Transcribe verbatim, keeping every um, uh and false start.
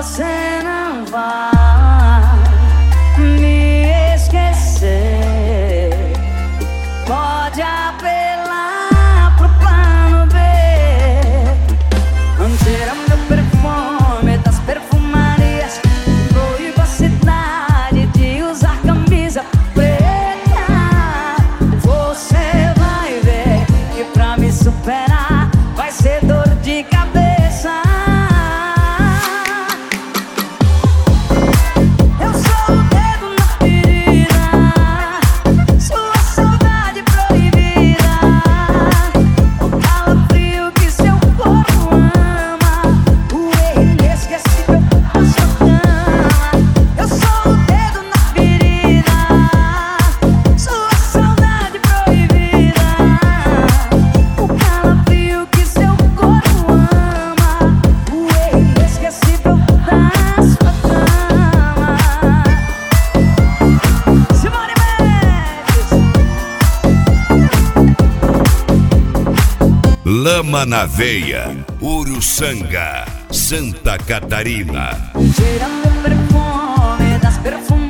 você não vai me esquecer. Pode apelar pro plano B. Cheira meu perfume das perfumarias. Proíba a cidade de usar camisa preta. Você vai ver que pra me superar vai ser dor de cabeça. Eu sou o dedo na ferida, sua saudade proibida, o calafrio que seu corpo ama, o erro inesquecível da sua cama. Eu sou o dedo na ferida, sua saudade proibida, o calafrio que seu corpo ama, o erro inesquecível da sua cama. Simone Mendes. Lama na Veia, Uruçanga, Santa Catarina. Cheira meu perfume das perfumadas.